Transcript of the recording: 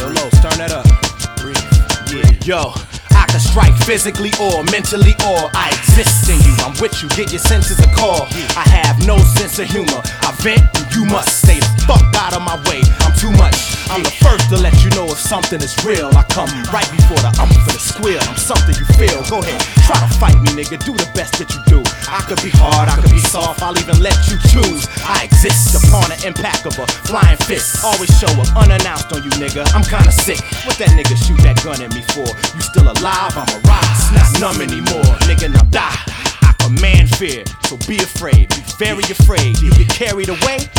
Yo, Los, turn that up. Breathe. Yo, I can strike physically or mentally, or I exist in you. I'm with you, get your senses a call. I have no sense of humor. I vent, and you must stay the fuck out of my way. I'm too much. I'm the first to let you know if something is real. I come right before the for the squeal. I'm something you feel. Go ahead, try to fight me, nigga. Do the best that you do. I could be hard, I could be soft. I'll even let you choose. I exist upon an impact of a flying fist. Always show up unannounced on you, nigga. I'm kinda sick. What that nigga shoot that gun at me for? You still alive? I'm a rise, not numb anymore. Nigga, now die. I command fear, so be afraid. Be very afraid. You get carried away,